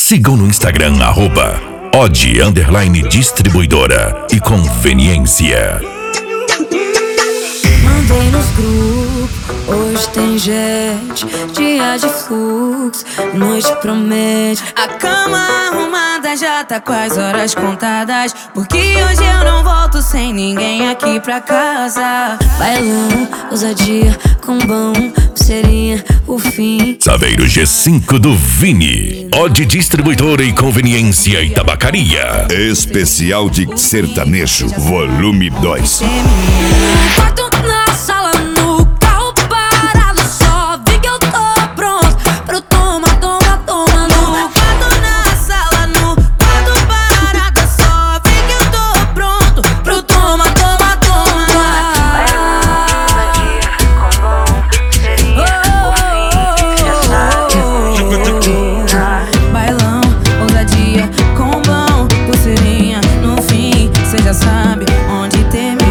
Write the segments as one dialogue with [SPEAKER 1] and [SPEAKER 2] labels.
[SPEAKER 1] Sigam no Instagram @od_distribuidora e conveniência.
[SPEAKER 2] Mandei nos grupos, hoje tem jet, dia de fluxo, noite promete. A cama arrumada já tá com as horas contadas, porque hoje eu não volto sem ninguém aqui pra casa. Bailão, ousadia, combão, pulseirinha, o fim.
[SPEAKER 1] Saveiro G5 do Vini, Od Distribuidora e Conveniência e Tabacaria.
[SPEAKER 3] Especial de sertanejo, volume 2.
[SPEAKER 2] Quarto na sala, no carro parado, só vi que eu tô pronto pro toma, toma, toma. No quarto na sala, no quarto parado, só vi que eu tô pronto pro toma, toma, toma. Bailão, ousadia, combão, pulseirinha, no fim, cê já sabe onde termina.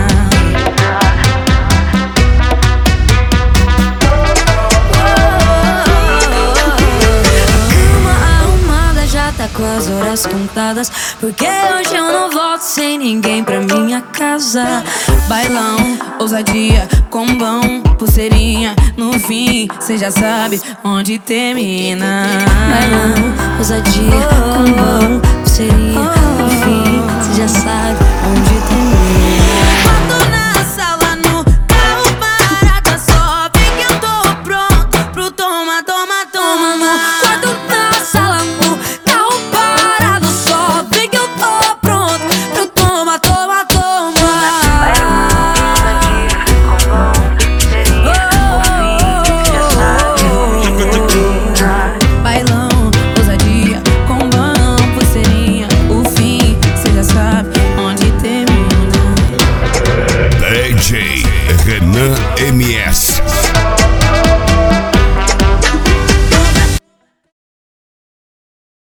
[SPEAKER 2] Tá com as horas contadas, porque hoje eu não volto sem ninguém pra minha casa. Bailão, ousadia, combão, pulseirinha, no fim, cê já sabe onde termina. Bailão, ousadia, combão, pulseirinha, no fim, cê já sabe onde termina. Quarto na sala, no carro parado, só vi que eu tô pronto pro toma, toma, toma. No quarto na sala, no carro parado, só vi que eu tô pronto pro toma, toma, toma. Bailão, ousadia, combão, pulseirinha, o fim, cê já sabe onde termina.
[SPEAKER 3] DJ Renan MS.